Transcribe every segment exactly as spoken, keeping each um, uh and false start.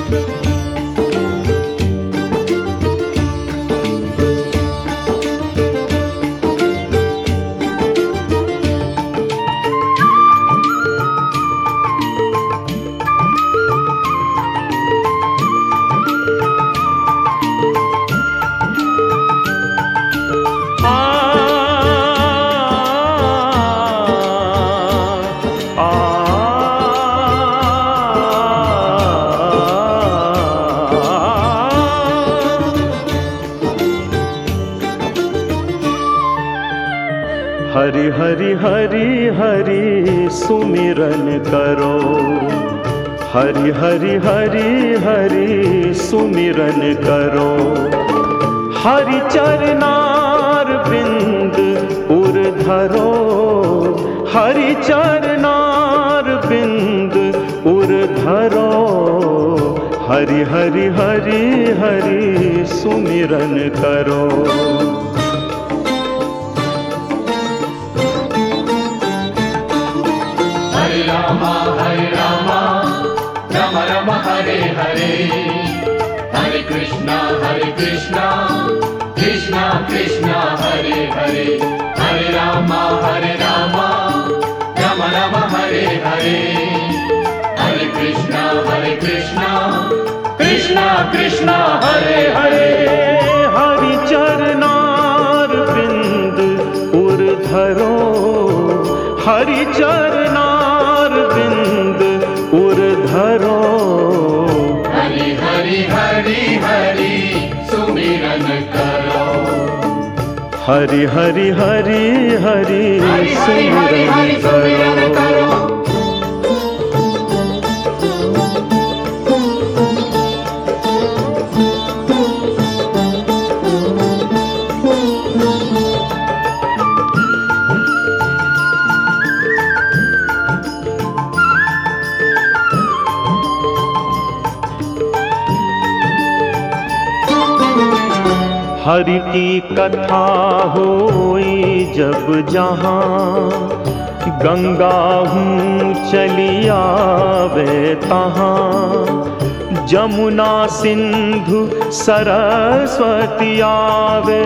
हरि हरि हरि हरि सुमिरन करो, हरि हरि हरि हरि सुमिरन करो। हरि चरनार बिंद उर धरो, हरि चरनार बिंद उर धरो। हरि हरि हरि हरि सुमिरन करो। हरे रामा हरे रामा राम राम हरे हरे, हरे कृष्णा हरे कृष्णा कृष्णा कृष्णा हरे हरे। हरे रामा हरे रामा राम राम हरे हरे, हरे कृष्णा हरे कृष्णा कृष्णा कृष्णा हरे हरे। हरि चरनार बिंद उर धरो, हरि चरनार बिंद उर धरो। हरि हरि हरि हरि सुमिरन करो, हरि हरि हरि हरि सुमिरन करो। हरि की कथा होई जब जहाँ, गंगा हूँ चली आवे तहाँ। जमुना सिंधु सरस्वती आवे,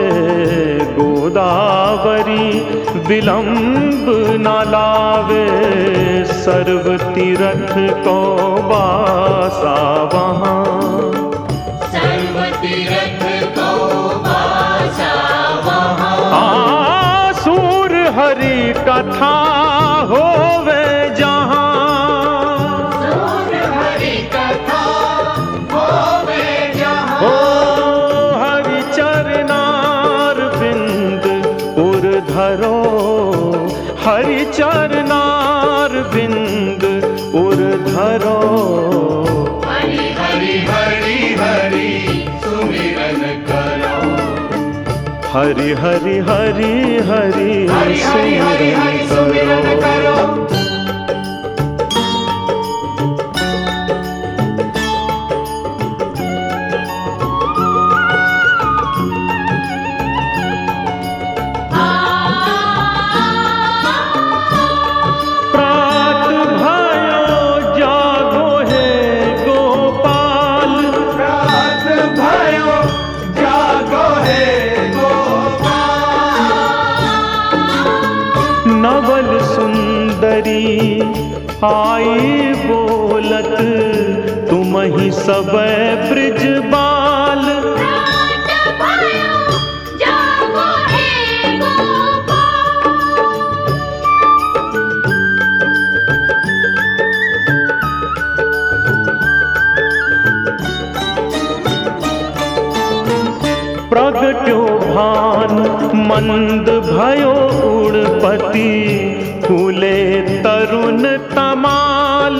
गोदावरी विलंब न लावे। सर्व तीर्थ को बासा वहाँ, सर्व तीर्थ को बासा वहाँ। सूर हरि कथा होवे जहाँ, सूर हरि कथा होवे जहाँ। ओ हरि चरनार बिंद उर धरो, हरि चरनार बिंद उर धरो। हरि हरि हरि हरि सुमिरन करो, हरि हरि हरि हरि सुमिरन करो। नवल सुंदरी आई बोलत, तुम ही सब ब्रिज बाल। प्रगट्यो भान मंद भयो उड़पति, फूले तरुण तमाल।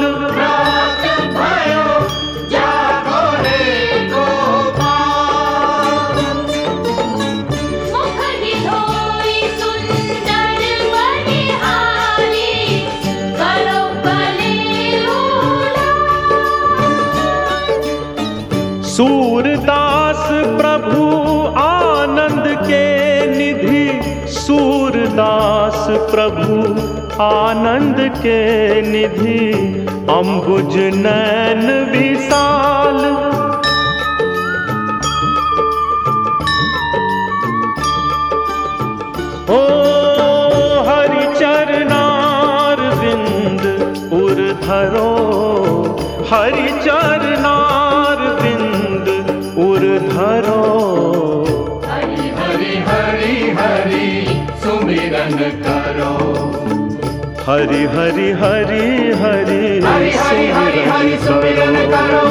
सूरदास प्रभु आनंद के निधि, सूरदास प्रभु आनंद के निधि। अम्बुज नैन विशाल, हरि चरनार बिंद उर धरो। हरि हरि हरि हरि सुमिरन करो। हरि हरि हरि हरि हरि हरि हरि हरि सुमिरन करो।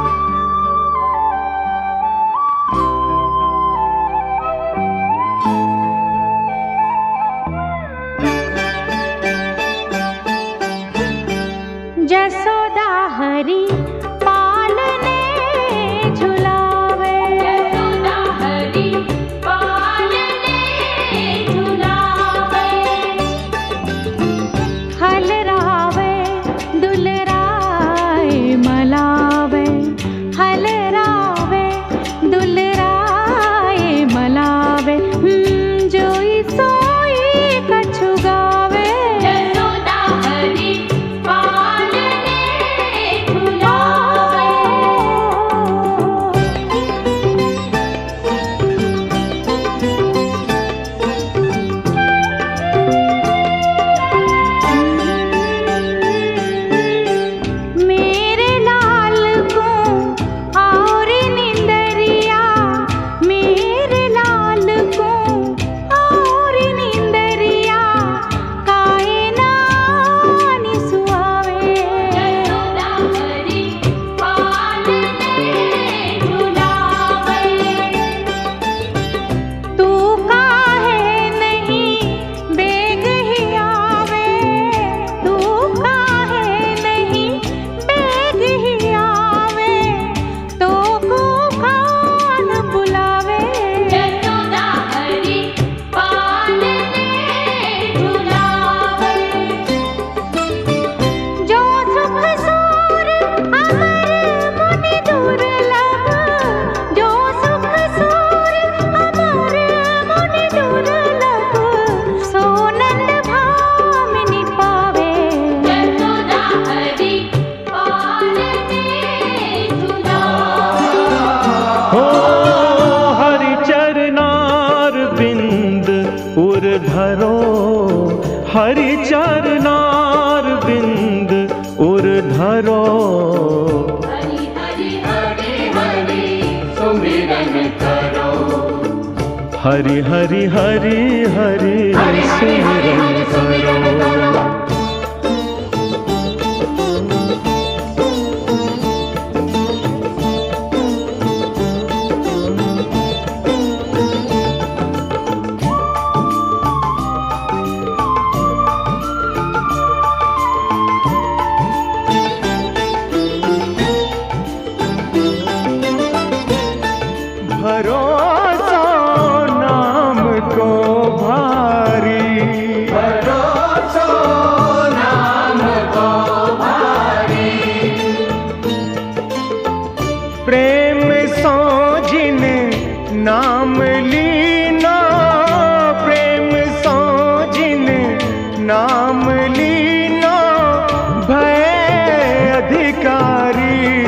जसोदा हरि पालने झुलावे। जसोदा हरि पालने झुलावे। हलरावे दुलराए मलावे। हलरावे दुलराए मलावे। हम्म, जोई सोई कछु गावे। जसोदा हरि धरो। हरि चरनार बिंद उर धरो। हरि हरि हरि हरि सुमिरन करो। हरि हरि हरि हरि सुमिरन करो। भरोसा नाम को भारी। भरोसा नाम को भारी। प्रेम सो जिन नाम लीना। प्रेम सो जिन नाम लीना भय अधिकारी।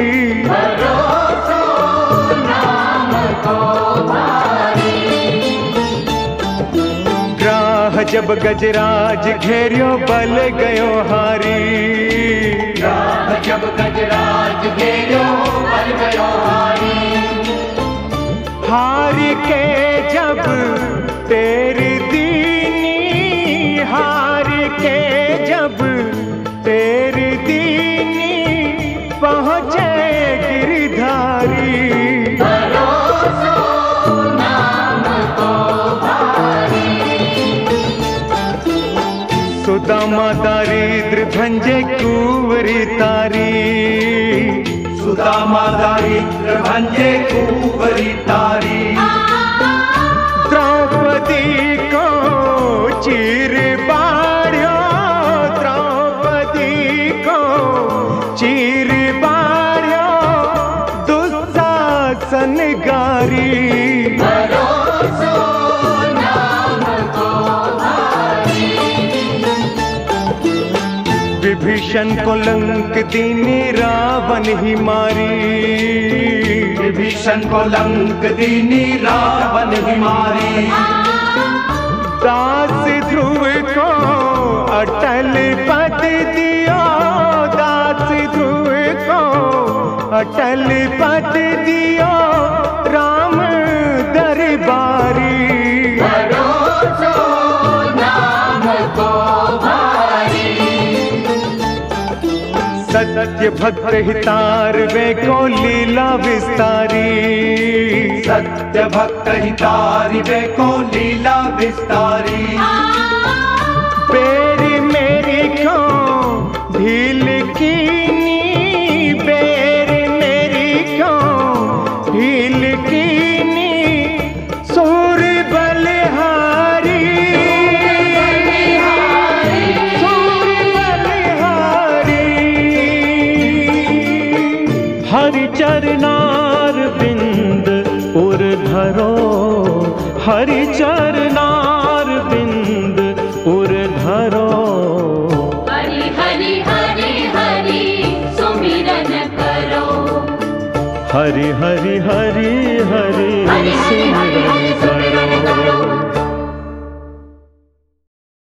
ग्राह जब गजराज घेरियो बल गयो हारी। ग्राह जब गजराज घेरियो बल गयो हारी। हार के जब तेरी दीनी। हार के जब तेरी दीनी पहुँचे गिरधारी। सुदामा दारिद्र भंजे कुंवरी तारी। सुदामा दारिद्र भंजे कुंवरी तारी। द्रौपदी को चीर बाढ़्यो। द्रौपदी को चीर बाढ़्यो दुस्शासन गारी। विभीषण को लंक दीनी रावण ही मारी। विभीषण को लंक दीनी रावण ही मारी। दास ध्रुव को अटल पद दियो। दास ध्रुव को अटल पद दियो राम दरबारी। परोसो नाम को भारी। सत्य भक्त हितार वे को लीला विस्तारी। सत्य भक्त हितारी वे को लीला विस्तारी। बेरी मेरी को ढील कीनी, बेरी मेरी को ढील कीनी, सूर बलिहारी, सूर बलिहारी। हरि चरनार बिंद उर धरो, हरि चरनार बिंद उर धरो। हरि हरि हरि हरि सुमिरन करो। हरि हरि हरि हरि हरि हरि हरि सिमरन